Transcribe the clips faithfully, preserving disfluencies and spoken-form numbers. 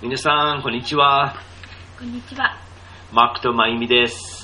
皆さんこんにちは。 こんにちは。 マークとマユミです。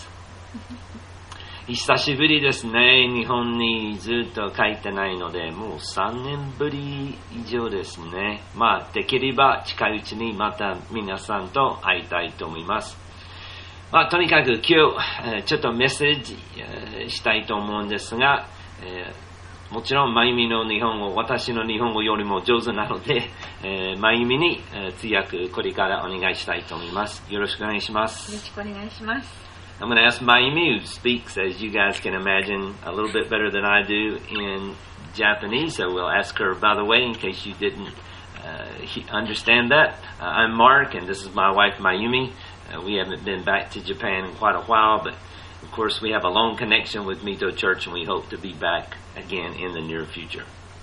久しぶりですね。日本にずっと帰ってないので、もうさんねんぶり以上ですね。まあできれば近いうちにまた皆さんと会いたいと思います。まあとにかく今日ちょっとメッセージしたいと思うんですが、えーもちろん、まゆみの日本語、私の日本語よりも上手なので、えー、まゆみに、えー、通訳、これからお願いしたいと思います。よろしくお願いします。 よろしくお願いします。 I'm going to ask Mayumi, who speaks, as you guys can imagine, a little bit better than I do in Japanese. So we'll ask her, by the way, in case you didn't uh, understand that. Uh, I'm Mark, and this is my wife, Mayumi. Uh, we haven't been back to Japan in quite a while, but of course, we have a long connection with Mito Church, and we hope to be back again in the near future.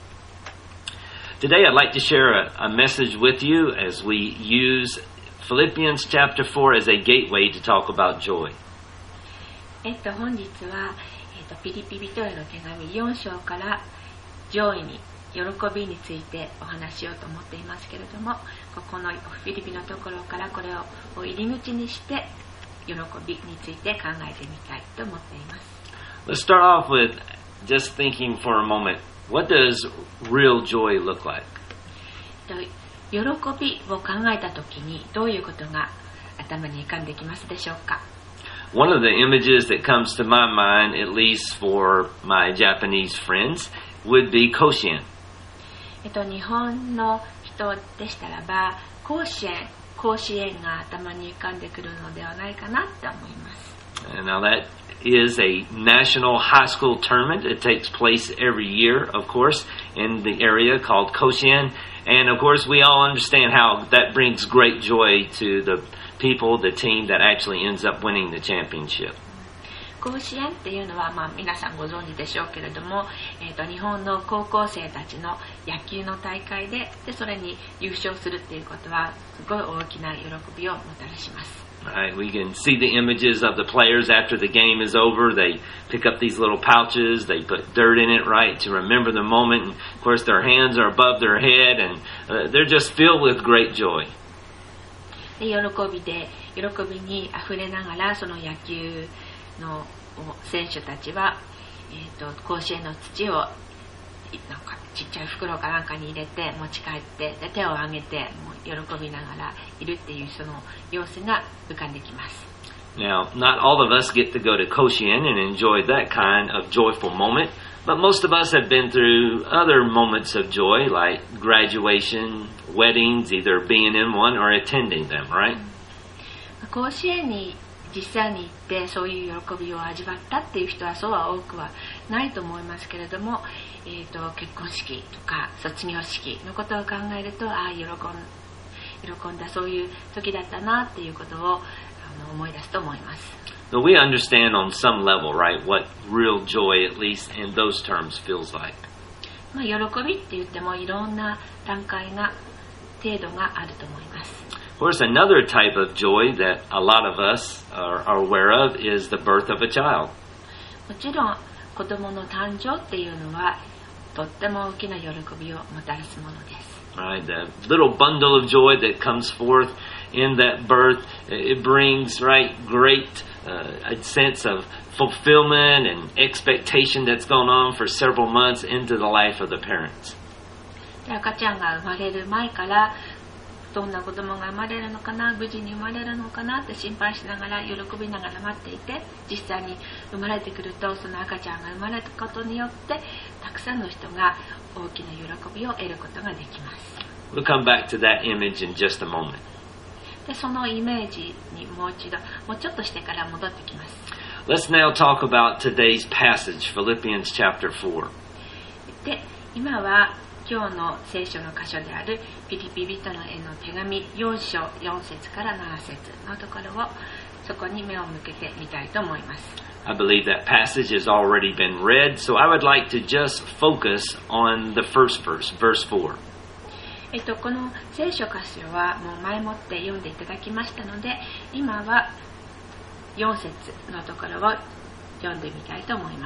Today, I'd like to share a, a message with you as we use Philippians chapter four as a gateway to talk about joy. えっと、本日は、えっと、ピリピ人への手紙よん章から上位に喜びについてお話ししようと思っていますけれども、ここのフィリピのところからこれを入り口にして喜びについて考えてみたいと思っています。 Let's start off with just thinking for a moment, what does real joy look like? 喜びを考えたときにどういうことが頭に浮かんできますでしょうか？ One of the images that comes to my mind, at least for my Japanese friends, would be Koshien. えっと、日本の人でしたらば、甲子園甲子園が頭に浮かんでくるのではないかなと思います。 Now that is a national high school tournament. It takes place every year, of course, in the area called Koshien. And of course, we all understand how that brings great joy to the people, the team that actually ends up winning the championship. 甲子園っていうのは、まあ、皆さんご存知でしょうけれども、えーと、日本の高校生たちの野球の大会 で, でそれに優勝するっていうことはすごい大きな喜びをもたらします。 Right, we can see the images of the players after the game is over. They pick up these little pouches, they put dirt in it, right, to remember the moment. And of course, their hands are above their head, and uh, they're just filled with great joy. で喜びで喜びにあふれながらその野球の選手たちは、えー、と甲子園の土をなんかちっちゃい袋かなんかに入れて持ち帰ってで手を挙げてもう喜びながらいるっていうその様子が浮かんできます。 Now, not all of us get to go to Koshien and enjoy that kind of joyful moment, but most of us have been through other moments of joy like graduation, weddings, either being in one or attending them, right? 甲子園に実際に行ってそういう喜びを味わったっていう人はそうは多くはないと思いますけれども、えー、と結婚式とか卒業式のことを考えるとああ喜ん、喜んだそういう時だったなっていうことをあの思い出すと思います。 But we understand on some level, right, what real joy, at least in those terms, feels like. まあ喜びって言ってもいろんな段階が程度があると思います。 Of course, another type of joy that a lot of us are, are aware of is the birth of a child. もちろん子供の誕生っていうのはとっても大きな喜びをもたらすものです。 Right, the little bundle of joy that comes forth in that birth, it brings, right, great uh, a sense of fulfillment and expectation that's gone on for several months into the life of the parents. で赤ちゃんが生まれる前からどんな子供が生まれるのかな、無事に生まれるのかなって心配しながら喜びながら待っていて、実際に生まれてくるとその赤ちゃんが生まれたことによってたくさんの人が大きな喜びを得ることができます。 We'll come back to that image in just a moment. でそのイメージにもう一度もうちょっとしてから戻ってきます。 Let's now talk about today's passage, Philippians chapter four. で今は今日の聖書の箇所であるピリピ人のへの手紙よん章よん節からなな節のところをそこに目を向けてみたいと思います。 I believe that passage has already been read, so I would like to just focus on the first verse, verse four. えっと、この聖書箇所はもう前もって読んでいただきましたので今はよん節のところを読んでみたいと思います。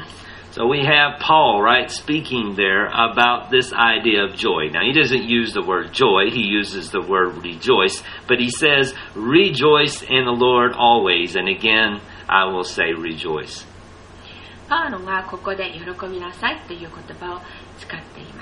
So we have Paul, right, speaking there about this idea of joy. Now, he doesn't use the word joy. He uses the word rejoice. But he says, rejoice in the Lord always. And again, I will say rejoice. パウロがここで喜びなさいという言葉を使っています。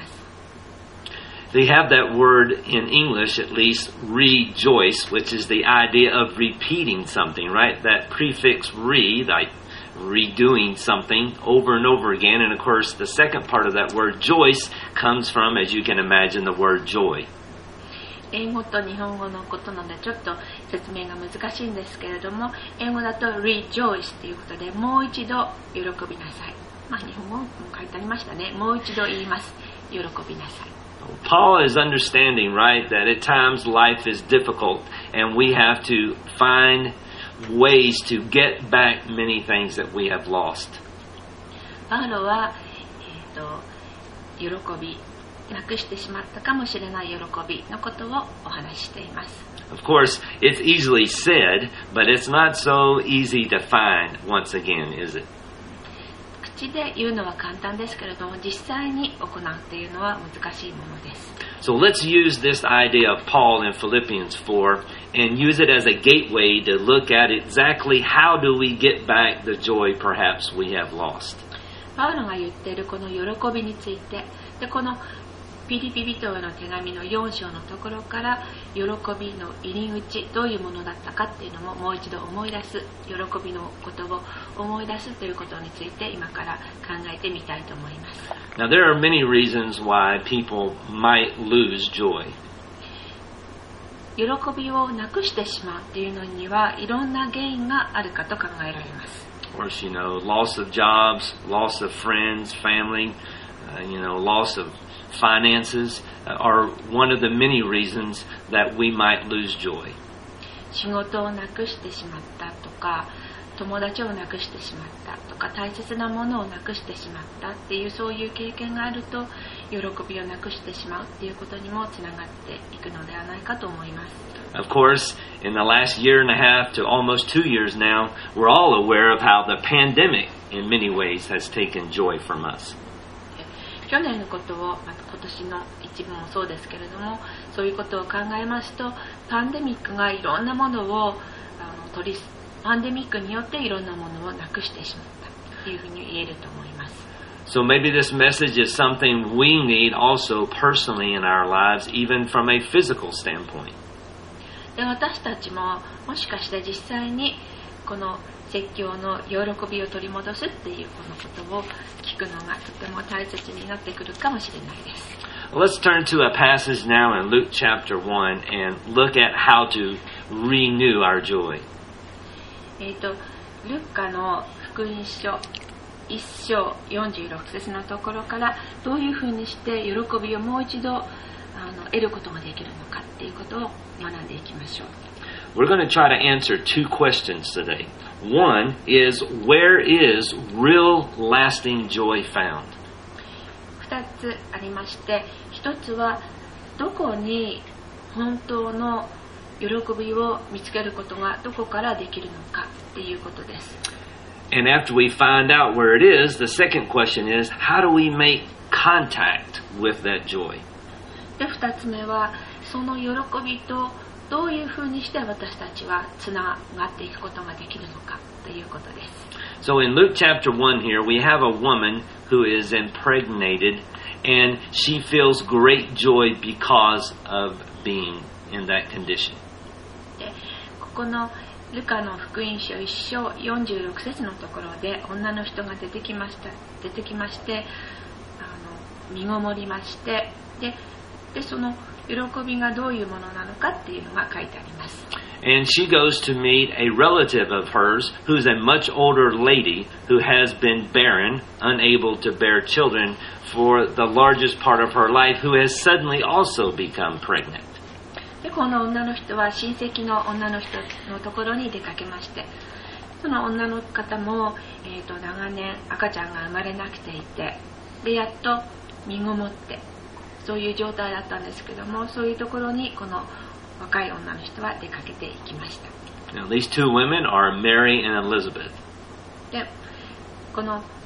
They have that word in English, at least, rejoice, which is the idea of repeating something, right? That prefix re, like redoing something over and over again. And of course, the second part of that word, joyce, comes from, as you can imagine, the word joy. 英語と日本語のことなのでちょっと説明が難しいんですけれども、英語だと rejoice ということで、もう一度喜びなさい。まあ日本語も書いてありましたね。もう一度言います。喜びなさい。 Paul is understanding, right, that at times life is difficult and we have to find ways to get back many things that we have lost. パウロは、えーと、喜び、なくしてしまったかもしれない喜びのことをお話ししています。 Of course, it's easily said, but it's not so easy to find once again, is it? 口で言うのは簡単ですけれども、実際に行うというのは難しいものです。 So let's use this idea of Paul in Philippians four and use it as a gateway to look at exactly how do we get back the joy perhaps we have lost. パウロが言っているこの喜びについて、でこのピリピ人への手紙のよん章のところから喜びの入り口どういうものだったかっていうのももう一度思い出す、喜びのことを思い出すということについて今から考えてみたいと思います。 Now there are many reasons why people might lose joy. 喜びをなくしてしまうっていうのにはいろんな原因があるかと考えられます。 Of course, you know, loss of jobs, loss of friends, family, uh, you know, loss of finances are one of the many reasons that we might lose joy. 仕事をなくしてしまったとか、友達をなくしてしまったとか、大切なものをなくしてしまったっていうそういう経験があると、喜びをなくしてしまうっていうことにもつながっていくのではないかと思います。 Of course, in the last year and a half to almost two years now, we're all aware of how the pandemic in many ways has taken joy from us. 去年のことを、また今年の一部もそうですけれども、そういうことを考えますと、パンデミックがいろんなものをあの取り、パンデミックによっていろんなものをなくしてしまったというふうに言えると思います。 So maybe this message is something we need also personally in our lives, even from a physical standpoint. で、私たちももしかして実際にこの説教の喜びを取り戻すっていうこのことを聞くのがとても大切になってくるかもしれないです。 Let's turn to a passage now in Luke chapter one and look at how to renew our joy. えっと、ルッカの福音書いっ章よんじゅうろく節のところからどういうふうにして喜びをもう一度あの得ることができるのかっていうことを学んでいきましょう。 We're going to try to answer two questions today. One is, where is real lasting joy found? 二つありまして、一つはどこに本当の喜びを見つけることがどこからできるのかっていうことです。 And after we find out where it is, the second question is, how do we make contact with that joy? で、二つ目はその喜びとどういうふうにして私たちはつながっていくことができるのかということです。 So in Luke chapter one here, we have a woman who is impregnated and she feels great joy because of being in that condition. で、ここのルカの福音書いっ章よんじゅうろく節のところで女の人が出てきました出てきましてあの身ごもりましてで、でその喜びがどういうものなのかっていうのが書いてあります。 And she goes to meet a relative of hers who's a much older lady who has been barren, unable to bear children for the largest part of her life, who has suddenly also become pregnant. で、この女の人は親戚の女の人のところに出かけまして、その女の方も、えーと、長年赤ちゃんが生まれなくていて、でやっと身ごもってそういう状態だったんですけども、そういうところにこの若い女の人は出かけていきました。 Now, these two women are Mary and Elizabeth. で、この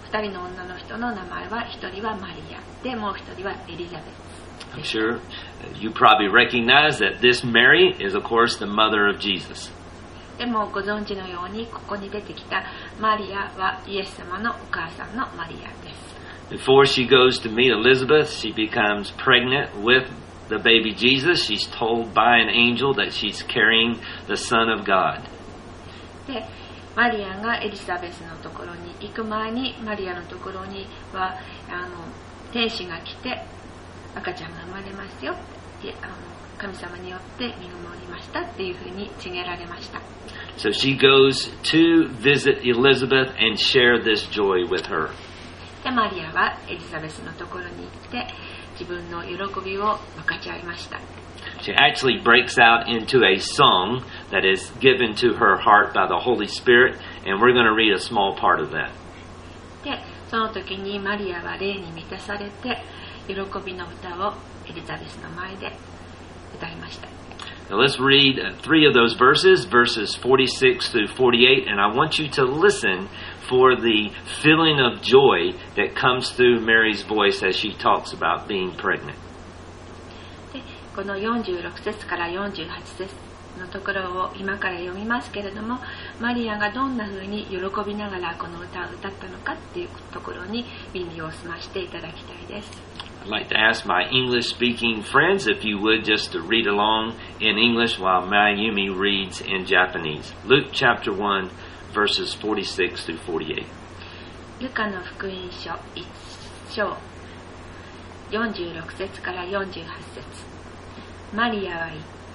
ふたりの女の人の名前は、ひとりはマリアで、もうひとりはエリザベス。 I'm sure you probably recognize that this Mary is, of course, the mother of Jesus. でもご存知のように、ここに出てきたマリアはイエス様のお母さんのマリアです。 Before she goes to meet Elizabeth, she becomes pregnant with the baby Jesus. She's told by an angel that she's carrying the Son of God. で、マリアがエリザベスのところに行く前に、マリアのところにはあの天使が来て、赤ちゃんが生まれますよってあの神様によって身ごもりましたっていうふうに告げられました。 So she goes to visit Elizabeth and share this joy with her. で、マリアはエリザベスのところに行って自分の喜びを分かち合いました。 She actually breaks out into a song that is given to her heart by the Holy Spirit, and we're going to read a small part of that. で、その時にマリアは霊に満たされて喜びの歌をエリザベスの前で歌いました。 Now let's read three of those verses, verses forty-six through forty-eight, and I want you to listen for the feeling of joy that comes through Mary's voice as she talks about being pregnant. で、このよんじゅうろく節からよんじゅうはち節のところを今から読みますけれども、マリアがどんな風に喜びながらこの歌を歌ったのかっていうところに耳を澄ましていただきたいです。 I'd like to ask my English-speaking friends if you would just to read along in English while Mayumi reads in Japanese. Luke chapter one, verses forty-six through forty-eight. ルカの福音書いち章よんじゅうろく節からよんじゅうはち節。マリアは言った。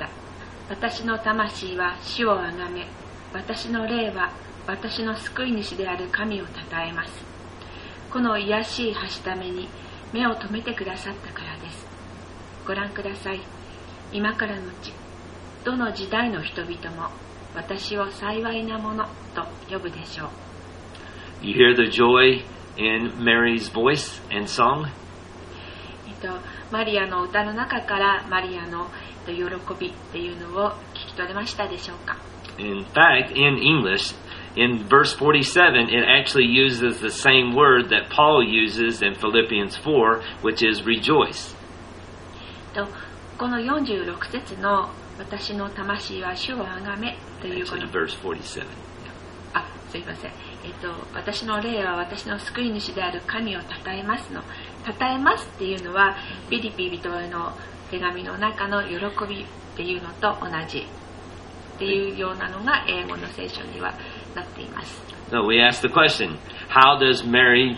私の魂は主をあがめ、私の霊は私の救い主である神をたたえます。この卑しいはしために目を留めてくださったからです。ご覧ください。今からのち、どの時代の人々も私を幸いなものと呼ぶでしょう。 You hear the joy in Mary's voice and song? えっと、マリアの歌の中からマリアの喜びっていうのを聞き取れましたでしょうか。 In fact, in English, in verse forty-seven, it actually uses the same word that Paul uses in Philippians four, which is rejoice. とこのよんじゅうろく節の私の魂は主をあがめというこの verse forty-seven. あ、すいません。えっと、私の霊は私の救い主である神をたたえますの。たたえますっていうのは、ピリピ人への手紙の中の喜びっていうのと同じっていうようなのが英語の聖書にはなっています。 So we ask the question, how does Mary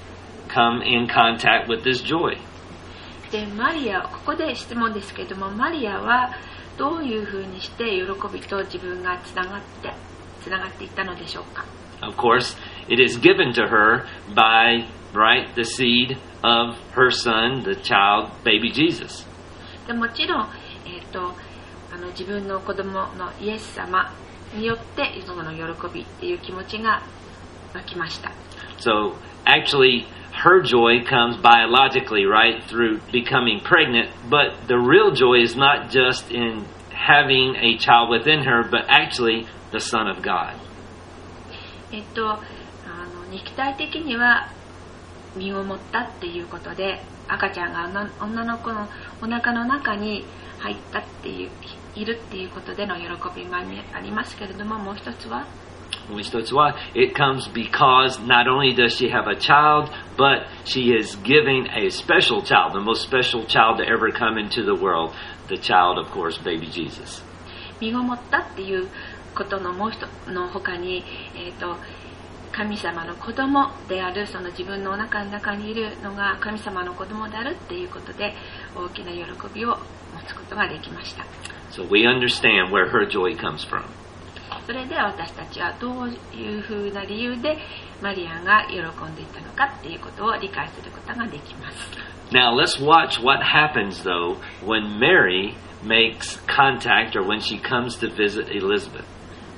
come in contact with this joy? で、マリア、ここで質問ですけれども、マリアはどういうふうにして喜びと自分がつながってつながっていったのでしょうか。 Of course, it is given to her by, right, the seed of her son, the child, baby Jesus. でもちろん、えっと、あの自分の子供のイエス様によってその喜びっていう気持ちが湧きました。 So actually, her joy comes biologically, right, through becoming pregnant. But the real joy is not just in having a child within her, but actually the Son of God. えっと、あの肉体的には身を持ったっていうことで、赤ちゃんが女、女の子のお腹の中に入ったっていういるっていうことでの喜びもありますけれども、もう一つはもう一つは it comes because not only does she have a child, but she is giving a special child, the most special child to ever come into the world, the child, of course, baby Jesus. 身ごもったっていうことのもう一つの他に、えーと、神様の子供である、その自分のお腹の中にいるのが神様の子供であるっていうことで大きな喜びを持つことができました。 So we understand where her joy comes from. それで私たちはどういうふうな理由でマリアが喜んでいたのかっていうことを理解することができます。 Now let's watch what happens though when Mary makes contact or when she comes to visit Elizabeth.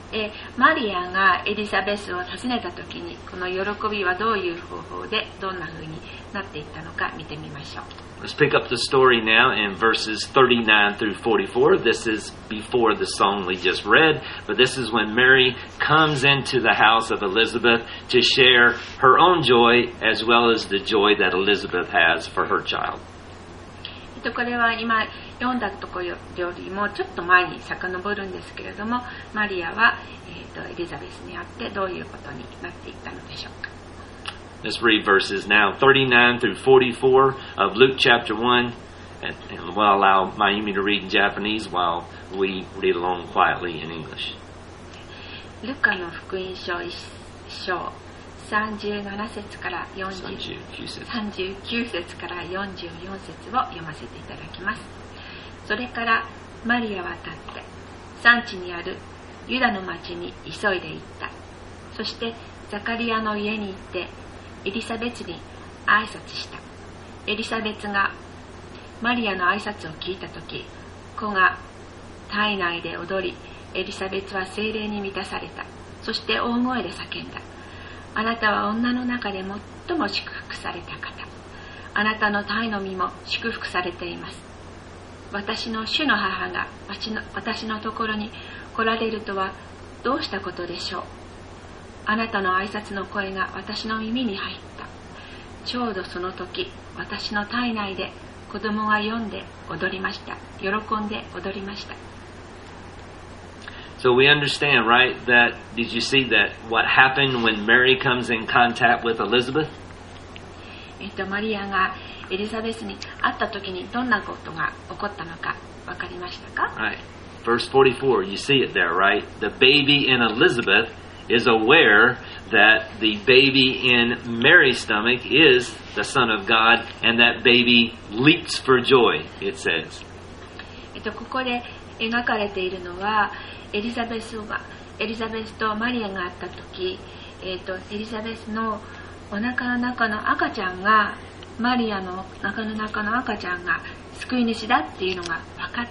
えマリアがエリザベスを訪ねた時にこの喜びはどういう方法でどんな風になっていったのか見てみましょう。 Let's pick up the story now in verses thirty-nine through forty-four. This is before the song we just read, but this is when Mary comes into the house of Elizabeth to share her own joy as well as the joy that Elizabeth has for her child. これは今読んだところよりもちょっと前に遡るんですけれども、マリアは、えー、とエリザベスに会ってどういうことになっていったのでしょうか。 Let's read verses now thirty-nine through forty-four of Luke chapter one, and, and we'll allow Mayumi to read in Japanese while we read along quietly in English. ルカの福音書いっ章さんじゅうなな節からよんじゅうさんじゅうきゅう節からよんじゅうよん節を読ませていただきます。それからマリアは立って産地にあるユダの町に急いで行った。そしてザカリアの家に行ってエリザベスに挨拶した。エリザベスがマリアの挨拶を聞いたとき、子が体内で踊り、エリザベスは聖霊に満たされた。そして大声で叫んだ。あなたは女の中で最も祝福された方。あなたの胎の実も祝福されています。私の主の母が私の、私のところに来られるとはどうしたことでしょう。あなたの挨拶の声が私の耳に入った。ちょうどその時、私の体内で子供が読んで踊りました。喜んで踊りました。 So we understand, right, that, did you see that what happened when Mary comes in contact with Elizabeth? えっと、マリアがエリザベスに会った時にどんなことが起こったのか分かりましたか？ Right. Verse forty-four, you see it there, right? The baby in Elizabeth is aware that the baby in Mary's stomach is the Son of God, and that baby leaps for joy, it says. えっと、ここで描かれているのは、エリザベスがエリザベスとマリアが会った時、えっと、エリザベスのお腹の中の赤ちゃんがマリアの中の中の赤ちゃんが救い主だっていうのが分かって、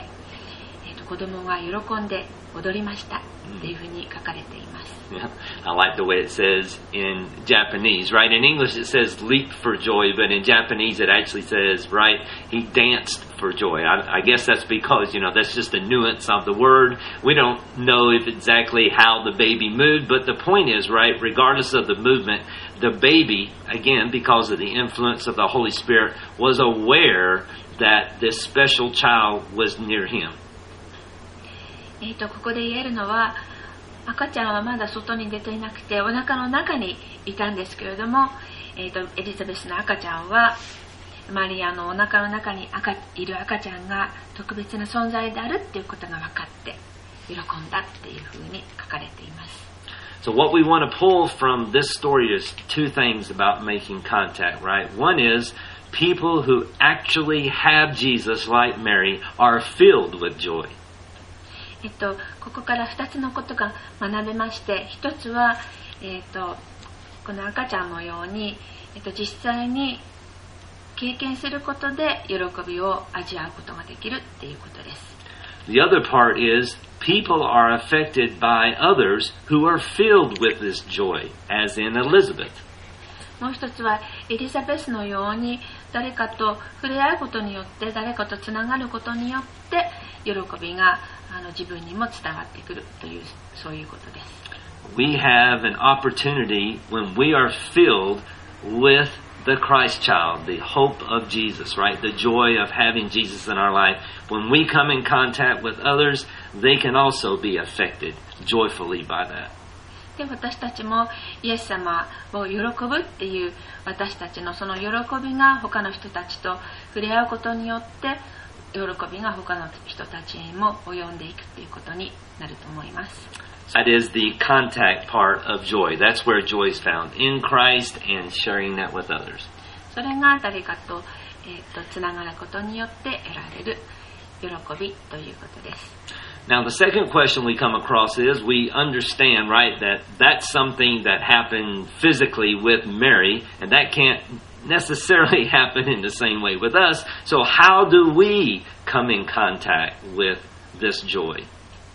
えっと、子供が喜んで踊りましたっていうふうに書かれています。 Yeah, I like the way it says in Japanese, right? In English it says leap for joy, but in Japanese it actually says, right, he danced for joy. I, I guess that's because, you know, that's just a nuance of the word. We don't know if exactly how the baby moved, but the point is, right, regardless of the movement, the baby, again, because of the influence of the Holy Spirit, was aware that this special child was near him. えっと、ここで言えるのは、赤ちゃんはまだ外に出ていなくてお腹の中にいたんですけれども、えー、とエリザベスの赤ちゃんはマリアのお腹の中に赤いる赤ちゃんが特別な存在であるっていうことが分かって喜んだっていうふうに書かれています。 So what we want to pull from this story is two things about making contact, right? One is people who actually have Jesus like Mary are filled with joy. えっと、ここからふたつのことが学べまして、ひとつは、えっと、この赤ちゃんのように、えっと、実際に経験することで喜びを味わうことができるっていうことです。 The other part is people are affected by others who are filled with this joy, as in Elizabeth. もう一つはエリザベスのように誰かと触れ合うことによって誰かとつながることによって喜びがあの自分にも伝わってくるというそういうことです。 We have an opportunity when we are filled with the Christ child, the hope of Jesus, right? The joy of having Jesus in our life. When we come in contact with others, they can also be affected joyfully by that. で私たちもイエス様を喜ぶっていう私たちのその喜びが他の人たちと触れ合うことによって喜びが他の人たちにも及んでいくっていうことになると思います。 That is the contact part of joy. That's where joy is found, in Christ and sharing that with others. それが誰かと、えー、とつながることによって得られる喜びということです。 Now, the second question we come across is we understand, right, that that's something that happened physically with Mary, and that can't necessarily happen in the same way with us. So how do we come in contact with this joy?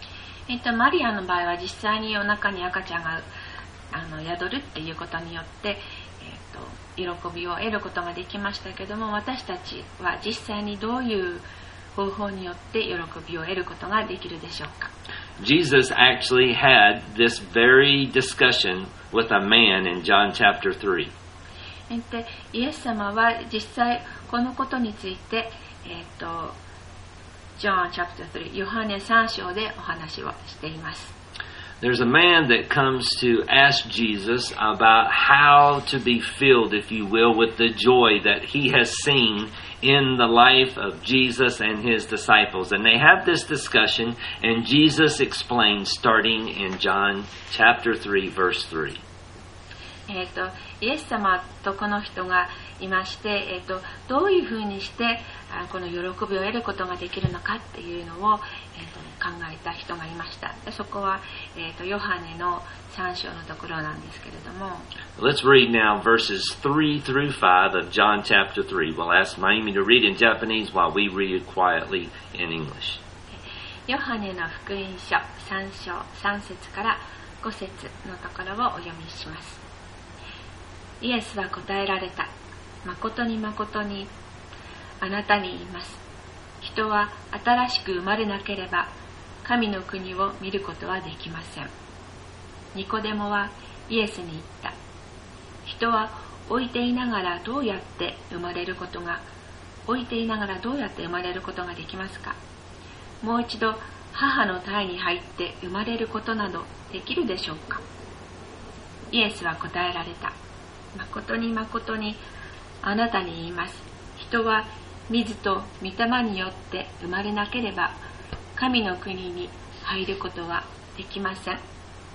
えっと、マリアの場合は実際にお腹に赤ちゃんがあの宿るっていうことによって、えっと、喜びを得ることができましたけども、私たちは実際にどういう方法によって喜びを得ることができるでしょうか。 Jesus actually had this very discussion with a man in John chapter three. でイエス様は実際このことについて、えっと、John chapter three、ヨハネさん章でお話をしています。 There's a man that comes to ask Jesus about how to be filled, if you will, with the joy that he has seen in the life of Jesus and his disciples. And they have this discussion, and Jesus explains, starting in John chapter three, verse three. えっと、イエス様とこの人がいまして、えっと、どういうふうにしてあこの喜びを得ることができるのかっていうのを、えっと、考えた人がいました。でそこは、えっと、ヨハネのさん章のところなんですけれども。 Let's read now verses three through five of John chapter three. We'll ask Mayumi to read in Japanese while we read it quietly in English. ヨハネの福音書さん章さん節からご節のところをお読みします。イエスは答えられた。誠に誠にあなたに言います。人は新しく生まれなければ神の国を見ることはできません。ニコデモはイエスに言った。人は老いていながらどうやって生まれることが老いていながらどうやって生まれることができますか。もう一度母の胎に入って生まれることなどできるでしょうか。イエスは答えられた。誠に誠にあなたに言います。人は水と御霊によって生まれなければ神の国に入ることはできません。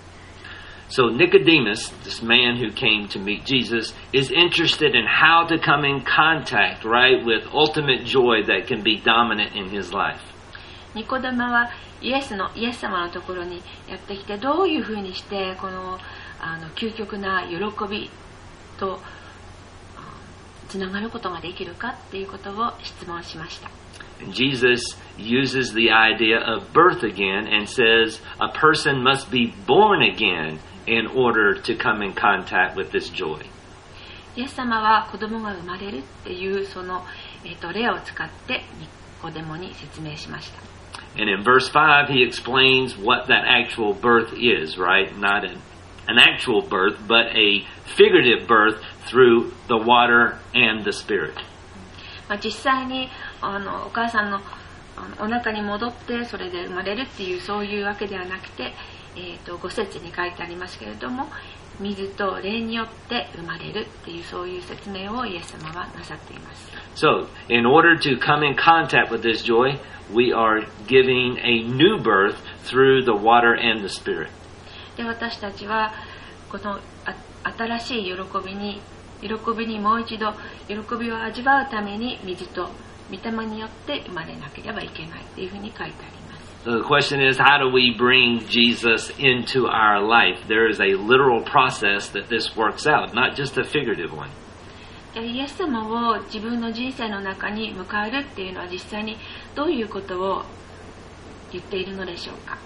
So Nicodemus, this man who came to meet Jesus, is interested in how to come in contact, right, with ultimate joy that can be dominant in his life. ニコデモはイエスのイエス様のところにやってきて、どういうふうにしてこのあの究極な喜びとつながることができるかっていうことを質問しました。 Jesus uses the idea of birth again and says a person must be born again in order to come in contact with this joy. イエス様は子供が生まれるっていうその、えー、と例を使ってニコデモに説明しました。 And in verse five he explains what that actual birth is, right? Not an, an actual birth, but a figurative birth through the water and the Spirit. まあ、実際にあのお母さんのあのお腹に戻ってそれで生まれるっていうそういうわけではなくて、えー、とご節に書いてありますけれども、水と霊によって生まれるっていうそういう説明をイエス様はなさっています。 So, in order to come in contact with this joy, we are giving a new birth through the water and the Spirit. で、私たちはこの新しい喜びに喜びにもう一度喜びを味わうために水と御霊によって生まれなければいけないというふうに書いてあります。 So the question is, how do we bring Jesus into our life? There is a literal process that this works out, not just a figurative one. イエス様を自分の人生の中に迎えるっていうのは実際にどういうことを言っているのでしょうか。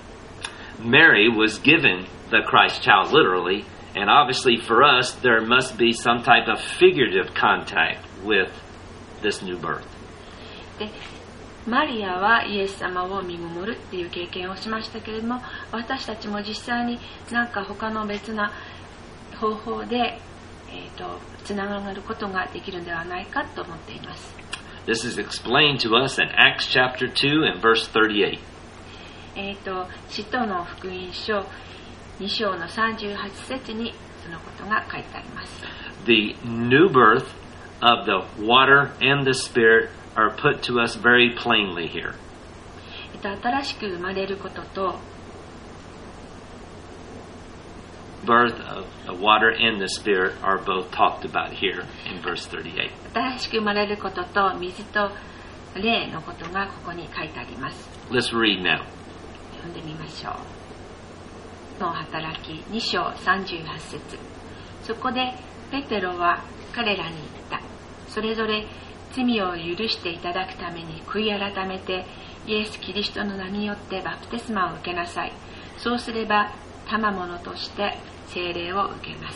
Mary was given the Christ child literally, and obviously for us there must be some type of figurative contact with this new birth. でマリアはイエス様を見守るっていう経験をしましたけれども、私たちも実際になんか他の別な方法で、えー、とつながることができるのではないかと思っています。 This is explained to us in Acts chapter two and verse thirty-eight. えー、と使徒の福音書に章のさんじゅうはち節にそのことが書いてあります。 The new birth of the water and the Spirit are put to us very plainly here. えっと、新しく生まれることと birth of the water and the Spirit are both talked about here in verse thirty-eight. 新しく生まれることと水と霊のことがここに書いてあります。 Let's read now. 読んでみましょう。の働きに章さんじゅうはち節。そこでペテロは彼らに言った。それぞれ罪を許していただくために悔い改めてイエス・キリストの名によってバプテスマを受けなさい。そうすれば賜物として聖霊を受けます。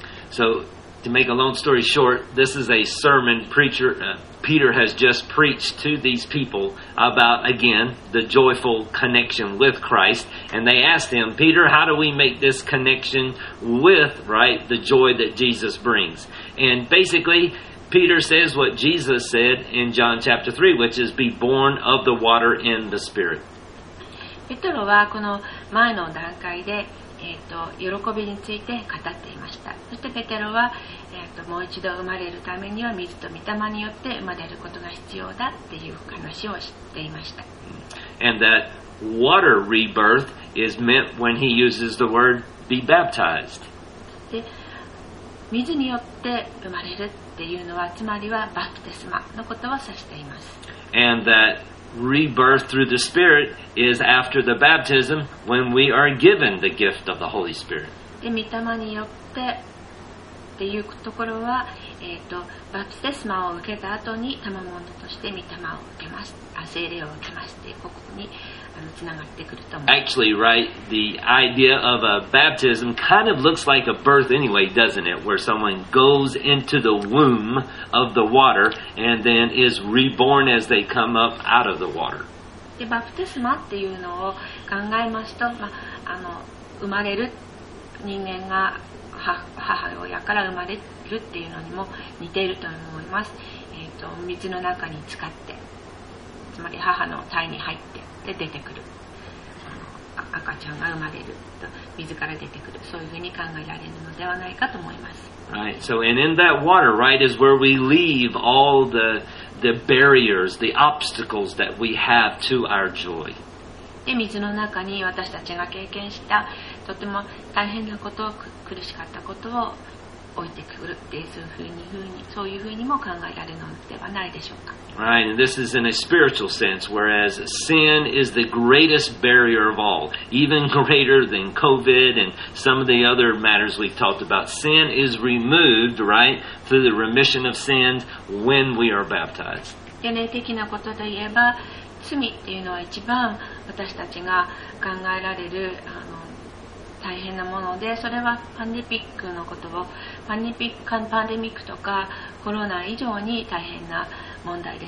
So, to make a long story short, this is a sermon preacher, uh, Peter has just preached to these people about, again, the joyful connection with Christ. And they asked him, Peter, how do we make this connection with, right, the joy that Jesus brings? And basically, Peter says what Jesus said in John chapter three, which is be born of the water and the Spirit. ペテロはこの前の段階で、えー、と喜びについて語っていました。そしてペテロは、えー、ともう一度生まれるためには水と御霊によって生まれることが必要だっていう話をしていました。 And that water rebirth is meant when he uses the word be baptized. で、水によって生まれるっていうのはつまりはバプテスマのことを指しています。 And that rebirth through the Spirit is after the baptism when we are given the gift of the Holy Spirit. で、御霊によってっていうところは、えー、とバプテスマを受けた後に賜物として御霊を受けます、あ、聖霊を受けますってここにあのつながってくると思います。 Actually, right, the idea of a baptism kind of looks like a birth anyway, doesn't it? Where someone goes into the womb of the water and then is reborn as they come up out of the water. で、バプテスマっていうのを考えますと、まあ、あの生まれる人間が母親から生まれるっていうのにも似ていると思います。えー、と水の中に浸かって、つまり母の胎に入ってで出てくる、あの赤ちゃんが生まれると水から出てくる、そういうふうに考えられるのではないかと思います。 Right. So, and in that water, right, is where we leave all the the barriers, the obstacles that we have to our joy. で、水の中に私たちが経験したとても大変なことを、苦しかったことを置いてくるっていうふうに、そういうふうにも考えられるのではないでしょうか。 Right, and this is in a spiritual sense, whereas sin is the greatest barrier of all, even greater than COVID and some of the other matters we've talked about. Sin is removed, right, through the remission of sins when we are baptized. で、霊的なことで言えば、罪っていうのは一番私たちが考えられるあの大変なもので、それはパンデミックのことをパンデミック、パンデミックとかコロナ以上に大変な問題です。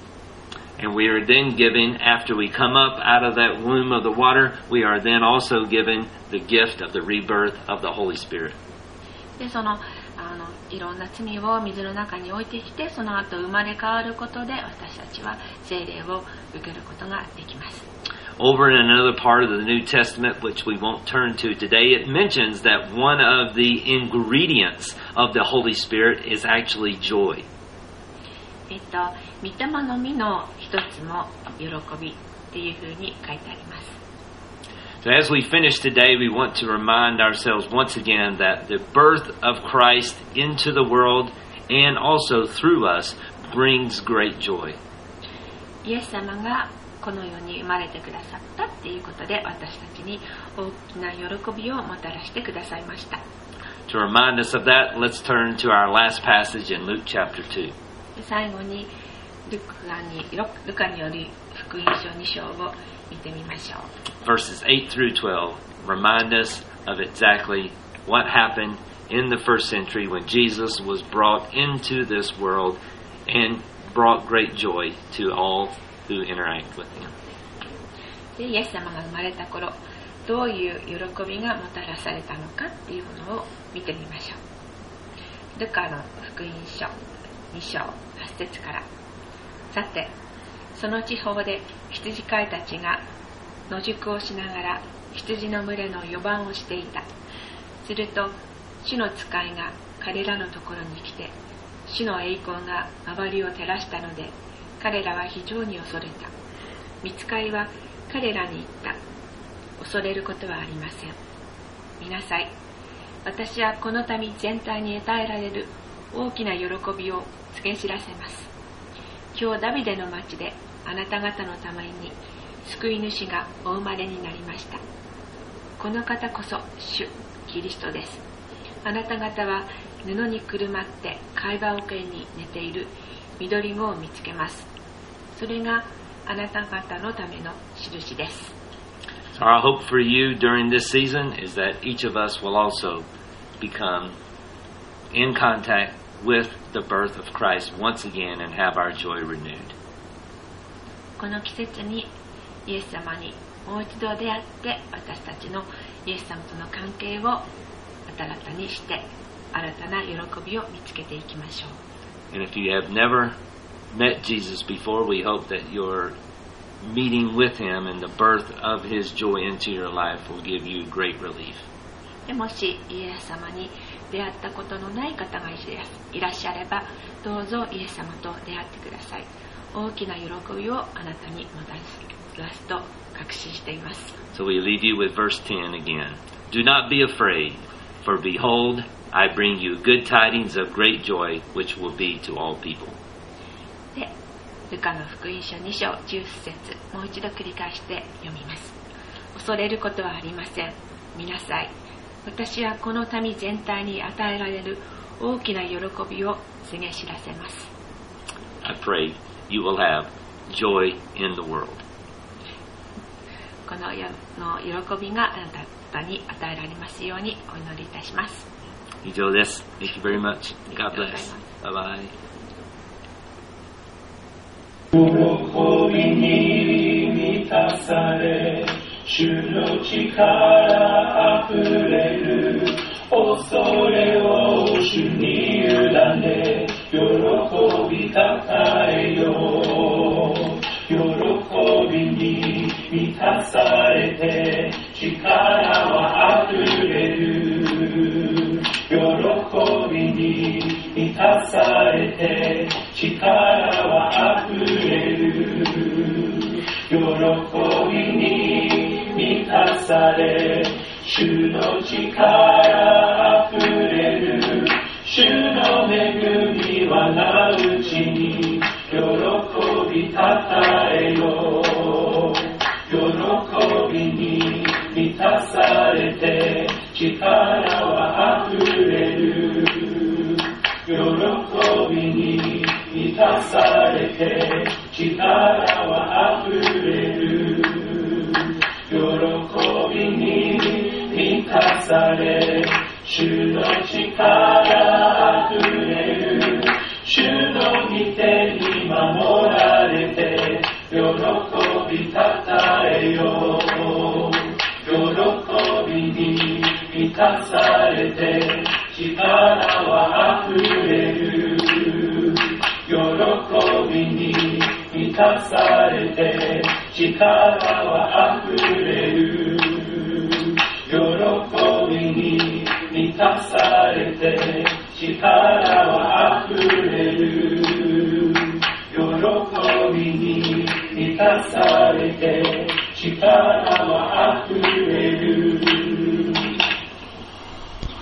And we are then given, after we come up out of that womb of the water, we are then also given the gift of the rebirth of the Holy Spirit. で、そのあのいろんな罪を水の中に置いてきて、その後生まれ変わることで私たちは聖霊を受けることができます。 Over in another part of the New Testament, which we won't turn to today, it mentions that one of the ingredients of the Holy Spirit is actually joy. えっと、御霊の実の一つも喜びっていうふうに書いてあります。 So as we finish today, we want to remind ourselves once again that the birth of Christ into the world and also through us brings great joy. イエス様がこの世に生まれてくださったっていうことで、私たちに大きな喜びをもたらしてくださいました。 To remind us of that, let's turn to our last passage in Luke chapter two. 最後にルカに、ルカによる福音書に章を見てみましょう。 Verses eight through twelve remind us of exactly what happened in the first century when Jesus was brought into this world and brought great joy to all who interact with him. で、イエス様が生まれた頃、どういう喜びがもたらされたのかっていうのを見てみましょう。ルカの福音書に章はち節から。さて、その地方で羊飼いたちが野宿をしながら羊の群れの予番をしていた。すると主の使いが彼らのところに来て、主の栄光が周りを照らしたので、彼らは非常に恐れた。御使いは彼らに言った。恐れることはありません。見なさい。私はこの民全体に与えられる大きな喜びを告げ知らせます。今日ダビデの町であなた方のために救い主がお生まれになりました。この方こそ主キリストです。あなた方は布にくるまって会話桶に寝ている緑子を見つけます。それがあなた方のための印です。 So our hope for you during this season is that each of us will also become in contact with the birth of Christ once again and have our joy renewed. この季節にイエス様にもう一度出会って、私たちのイエス様との関係を新たにして新たな喜びを見つけていきましょう。 And if you have never met Jesus before, we hope that your meeting with him and the birth of his joy into your life will give you great relief. でもしイエス様に出会ったことのない方がいらっしゃれば、どうぞイエス様と出会ってください。大きな喜びをあなたにもたらすと確信しています。 So we leave you with verse ten again. Do not be afraid, for behold, I bring you good tidings of great joy, which will be to all people. で、ルカの福音書に章じゅっ節、もう一度繰り返して読みます。恐れることはありません。見なさい。私はこの民全体に与えられる大きな喜びを告げ知らせます。 I pray you will have joy in the world. この世の喜びがあなたに与えられますようにお祈りいたします。 以上です。Thank you very much. God bless. Bye bye. 喜びに満たされ、主の力あふれる。恐れを主に委ね、喜びたたえよ。喜びに満たされて、力はあふれる。喜びに満たされて、力はあふれる。喜びに満たされ、主の力あふれる。主の恵みはなうちに、喜びたたえよ。喜びに満たされて、力はあふれる。喜びに満たされて、力はあふれる。喜びに満たされ、主の力あふれる。主の御手に守られて、喜びたたえよ。喜びに満たされて、力はあふれる。喜びに満たされて、力はあふれる。喜びに満たされて、力